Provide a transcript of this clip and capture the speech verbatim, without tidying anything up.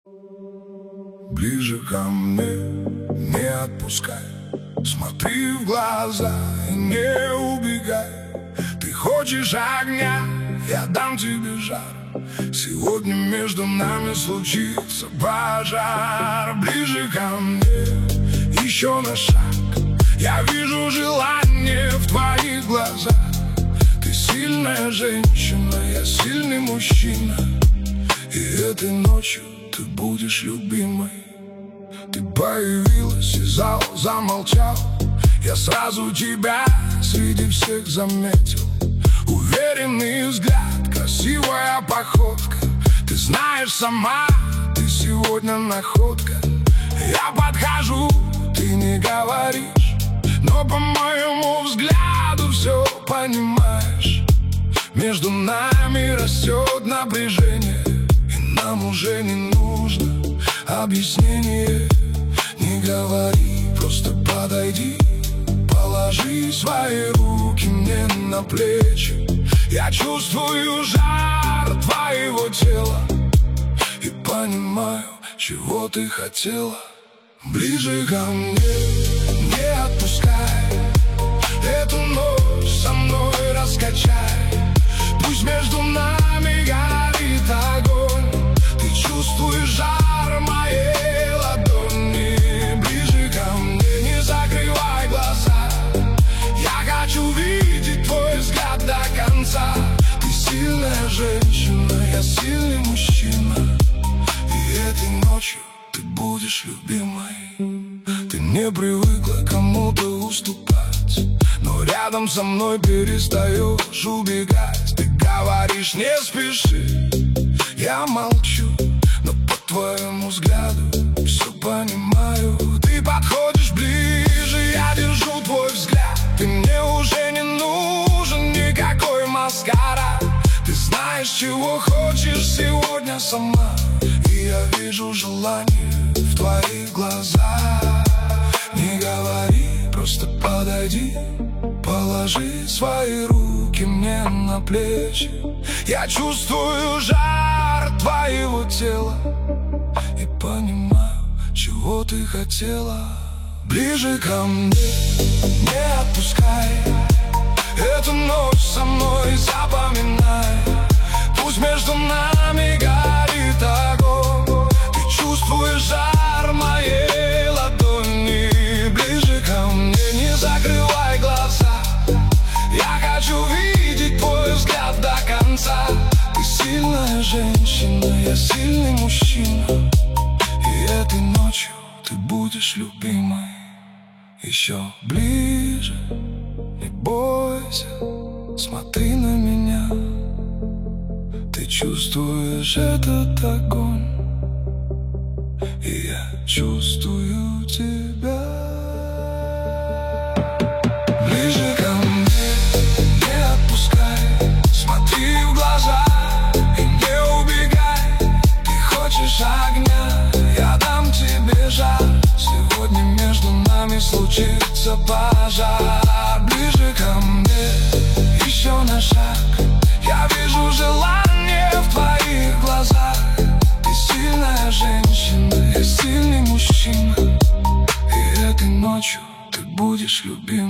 Ближе ко мне, не отпускай, смотри в глаза и не убегай. Ты хочешь огня, я дам тебе жар. Сегодня между нами случится пожар. Ближе ко мне, еще на шаг. Я вижу желание в твоих глазах. Ты сильная женщина, я сильный мужчина. И этой ночью ты будешь любимой. Ты появилась, и зал замолчал. Я сразу тебя среди всех заметил. Уверенный взгляд, красивая походка. Ты знаешь сама, ты сегодня находка. Я подхожу, ты не говоришь, но по моему взгляду все понимаешь. Между нами растет напряжение, и нам уже не нужно объяснение. Не говори, просто подойди, положи свои руки мне на плечи. Я чувствую жар твоего тела и понимаю, чего ты хотела. Ближе ко мне, не отпускай. Эту ночь со мной раскачай. Пусть между нами горит огонь. Ты чувствуешь жар моей ладони. Ближе ко мне, не закрывай глаза. Я хочу видеть твой взгляд до конца. Ты сильная женщина, я сильный мужчина. И этой ночью ты будешь любимой. Ты не привыкла кому-то уступать, но рядом со мной перестаешь убегать. Ты говоришь, не спеши, я молчу, но по твоему взгляду все понимаю. Ты подходишь ближе, я держу твой взгляд. Ты мне уже не нужен никакой маскарад. Ты знаешь, чего хочешь сегодня сама. И я вижу желание в твоих глазах. Не говори, просто подойди, положи свои руки мне на плечи. Я чувствую жар твоего тела и понимаю, чего ты хотела. Ближе ко мне, не отпускай. Эту ночь со мной запоминай. Пусть между нами горит огонь. Ты чувствуешь жар моей ладони. Ближе ко мне, не закрывай глаза. Я хочу видеть твой взгляд до конца. Ты сильная женщина, я сильный мужчина. И этой ночью ты будешь любимой. Еще ближе, не бойся, смотри на меня. Ты чувствуешь этот огонь, и я чувствую тебя. Ближе ко мне, не отпускай. Смотри в глаза и не убегай. Ты хочешь огня, я дам тебе жар. Сегодня между нами случится пожар. Ближе ко мне, еще на шаг. Я вижу желание в твоих глазах. Ты сильная женщина, я сильный мужчина. И этой ночью ты будешь любим.